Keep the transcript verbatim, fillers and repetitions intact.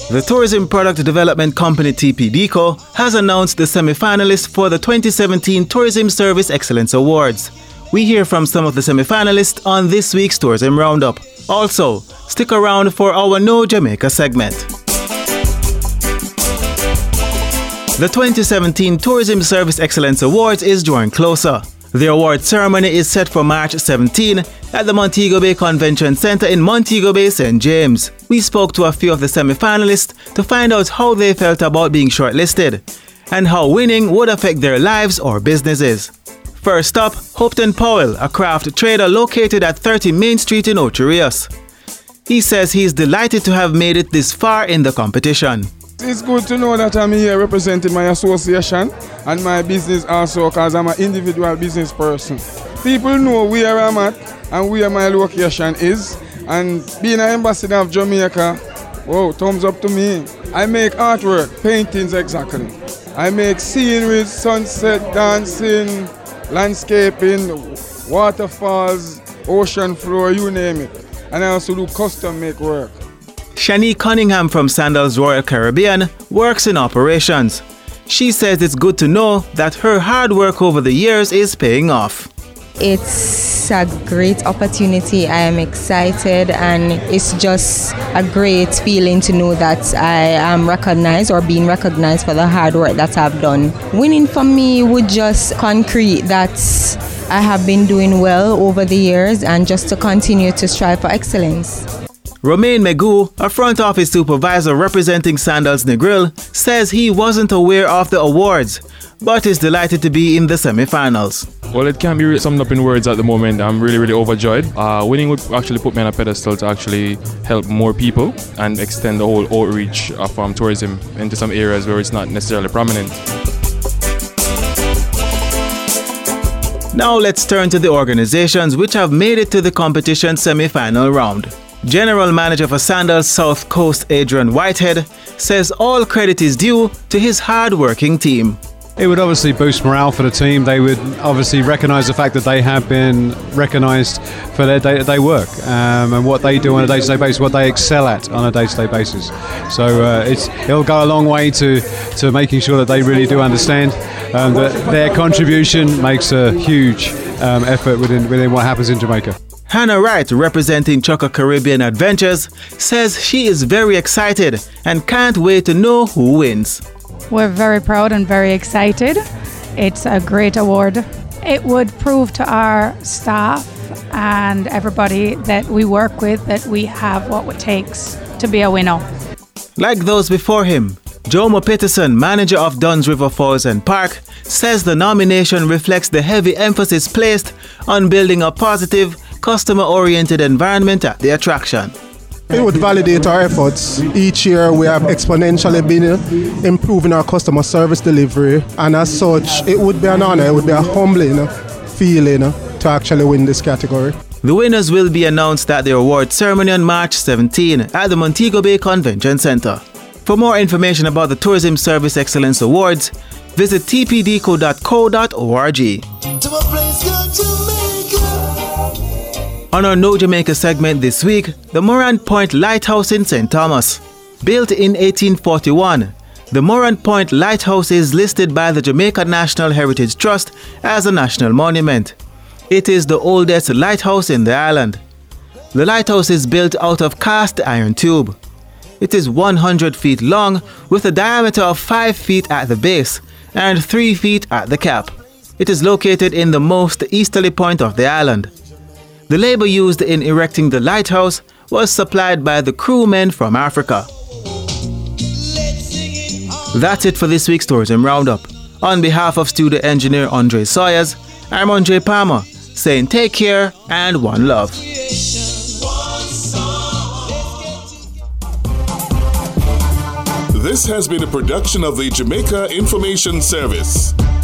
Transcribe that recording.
The tourism product development company T P D C O has announced the semi-finalists for the twenty seventeen Tourism Service Excellence Awards. We hear from some of the semi-finalists on this week's Tourism Roundup. Also, stick around for our Know Jamaica segment. The twenty seventeen Tourism Service Excellence Awards is drawing closer. The award ceremony is set for March seventeenth at the Montego Bay Convention Center in Montego Bay, Saint James. We spoke to a few of the semi-finalists to find out how they felt about being shortlisted and how winning would affect their lives or businesses. First up, Hopton Powell, a craft trader located at thirty Main Street in Ocho Rios. He says he's delighted to have made it this far in the competition. It's good to know that I'm here representing my association and my business also, because I'm an individual business person. People know where I'm at and where my location is, and being an ambassador of Jamaica, whoa, thumbs up to me. I make artwork, paintings exactly. I make sceneries, sunset, dancing, landscaping, waterfalls, ocean floor, you name it. And I also do custom make work. Shani Cunningham from Sandals Royal Caribbean works in operations. She says it's good to know that her hard work over the years is paying off. It's a great opportunity. I am excited, and it's just a great feeling to know that I am recognized or being recognized for the hard work that I've done. Winning for me would just concrete that I have been doing well over the years and just to continue to strive for excellence. Romain Megoo, a front office supervisor representing Sandals Negril, says he wasn't aware of the awards, but is delighted to be in the semi-finals. Well, it can't be summed up in words at the moment. I'm really, really overjoyed. Uh, winning would actually put me on a pedestal to actually help more people and extend the whole outreach of um, tourism into some areas where it's not necessarily prominent. Now let's turn to the organizations which have made it to the competition semi-final round. General Manager for Sandals South Coast Adrian Whitehead says all credit is due to his hard-working team. It would obviously boost morale for the team. They would obviously recognise the fact that they have been recognised for their day-to-day work um, and what they do on a day-to-day basis, what they excel at on a day-to-day basis. So uh, it's, it'll go a long way to, to making sure that they really do understand um, that their contribution makes a huge um, effort within, within what happens in Jamaica. Hannah Wright, representing Chukka Caribbean Adventures, says she is very excited and can't wait to know who wins. We're very proud and very excited. It's a great award. It would prove to our staff and everybody that we work with that we have what it takes to be a winner. Like those before him, Jomo Peterson, manager of Duns River Falls and Park, says the nomination reflects the heavy emphasis placed on building a positive, customer-oriented environment at the attraction. It would validate our efforts. Each year we have exponentially been improving our customer service delivery, and as such it would be an honor, it would be a humbling feeling to actually win this category. The winners will be announced at the award ceremony on March seventeenth at the Montego Bay Convention Center. For more information about the Tourism Service Excellence Awards, visit t p d c o dot co dot org. On our Know Jamaica segment this week, the Morant Point Lighthouse in Saint Thomas. Built in eighteen forty-one, the Morant Point Lighthouse is listed by the Jamaica National Heritage Trust as a national monument. It is the oldest lighthouse in the island. The lighthouse is built out of cast iron tube. It is one hundred feet long with a diameter of five feet at the base and three feet at the cap. It is located in the most easterly point of the island. The labor used in erecting the lighthouse was supplied by the crewmen from Africa. That's it for this week's Tourism Roundup. On behalf of studio engineer Andre Sawyers, I'm Andre Palmer, saying take care and one love. This has been a production of the Jamaica Information Service.